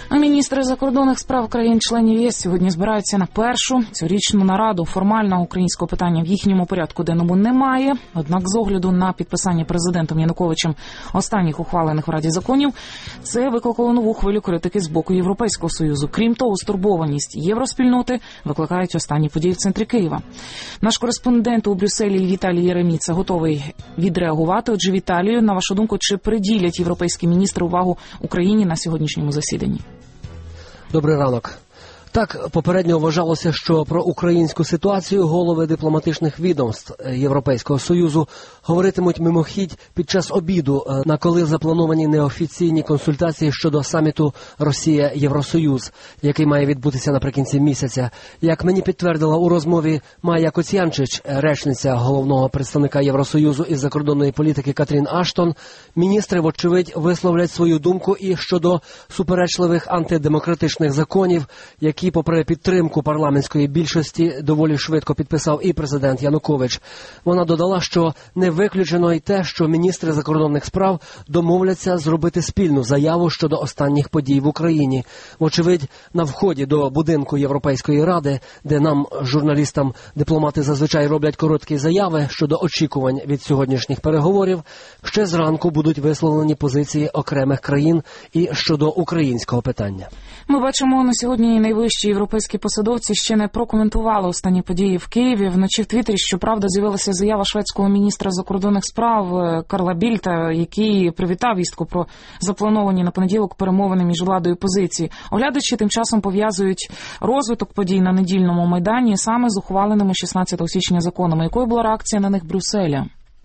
Міністри закордонних справ країн-членів ЄС сьогодні збираються на першу цьогорічну нараду. Формального українського питання в їхньому порядку денному немає. Однак з огляду на підписання президентом Януковичем останніх ухвалених в Раді законів, це викликало нову хвилю критики з боку Європейського Союзу. Крім того, стурбованість євроспільноти викликають останні події в центрі Києва. Наш кореспондент у Брюсселі Віталій Єреміца готовий відреагувати. Отже, Віталію, на вашу думку, чи приділять європейські міністри увагу Україні на сьогоднішньому засіданні? Добрий ранок. Так, попередньо вважалося, що про українську ситуацію голови дипломатичних відомств Європейського Союзу говоритимуть мимохідь під час обіду, на коли заплановані неофіційні консультації щодо саміту Росія-Євросоюз, який має відбутися наприкінці місяця. Як мені підтвердила у розмові Майя Коцянчич, речниця головного представника Євросоюзу із закордонної політики Катрін Аштон, міністри, вочевидь, висловлять свою думку і щодо суперечливих антидемократичних законів, які, попри підтримку парламентської більшості, доволі швидко підписав і президент Янукович. Вона додала, що не виключено й те, що міністри закордонних справ домовляться зробити спільну заяву щодо останніх подій в Україні. Вочевидь, на вході до будинку Європейської Ради, де нам, журналістам, дипломати зазвичай роблять короткі заяви щодо очікувань від сьогоднішніх переговорів, ще зранку будуть висловлені позиції окремих країн і щодо українського питання. Ми бачимо, на сьогодні найвищі європейські посадовці ще не прокоментували останні події в Києві. Вночі в Твіттері, щоправда, з'явилася заява шведського міністра закордонних справ Карла Більта, який привітав вістку про заплановані на понеділок перемовини між владою і опозицією. Оглядачі тим часом пов'язують розвиток подій на недільному Майдані саме з ухваленими 16 січня законами. Якою була реакція на них Брюсселя?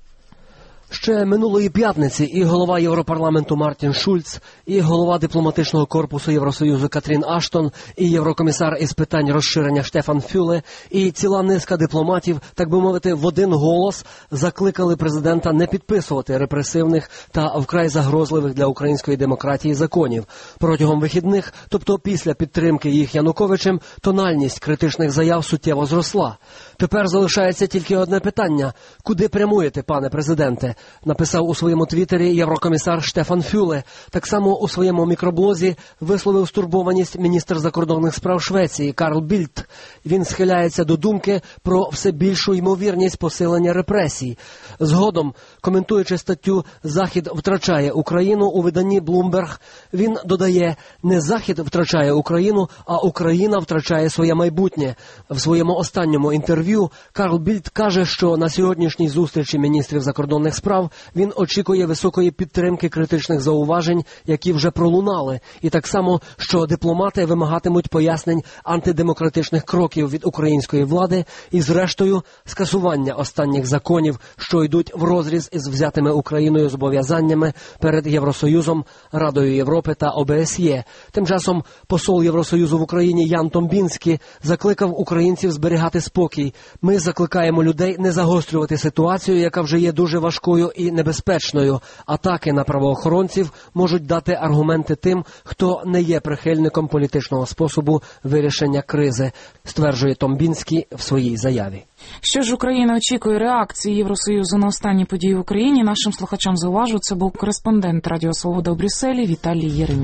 Ще минулої п'ятниці і голова Європарламенту Мартін Шульц, і голова дипломатичного корпусу Євросоюзу Катрін Аштон, і єврокомісар із питань розширення Штефан Фюле, і ціла низка дипломатів, так би мовити, в один голос закликали президента не підписувати репресивних та вкрай загрозливих для української демократії законів. Протягом вихідних, тобто після підтримки їх Януковичем, тональність критичних заяв суттєво зросла. Тепер залишається тільки одне питання – куди прямуєте, пане президенте? Написав у своєму твіттері єврокомісар Штефан Фюле. Так само у своєму мікроблозі висловив стурбованість міністр закордонних справ Швеції Карл Більт. Він схиляється до думки про все більшу ймовірність посилення репресій. Згодом, коментуючи статтю «Захід втрачає Україну» у виданні Bloomberg, він додає «Не Захід втрачає Україну, а Україна втрачає своє майбутнє». В своєму останньому інтерв'ю Карл Більт каже, що на сьогоднішній зустрічі міністрів закордонних справ він очікує високої підтримки критичних зауважень, які вже пролунали, і так само, що дипломати вимагатимуть пояснень антидемократичних кроків від української влади і, зрештою, скасування останніх законів, що йдуть врозріз із взятими Україною зобов'язаннями перед Євросоюзом, Радою Європи та ОБСЄ. Тим часом посол Євросоюзу в Україні Ян Томбінський закликав українців зберігати спокій. Ми закликаємо людей не загострювати ситуацію, яка вже є дуже важкою і небезпечною. Атаки на правоохоронців можуть дати аргументи тим, хто не є прихильником політичного способу вирішення кризи, стверджує Томбінський в своїй заяві. Що ж Україна очікує реакції Євросоюзу на останні події в Україні? Нашим слухачам зауважу, це був кореспондент Радіо Свобода у Брюсселі Віталій Єреміца.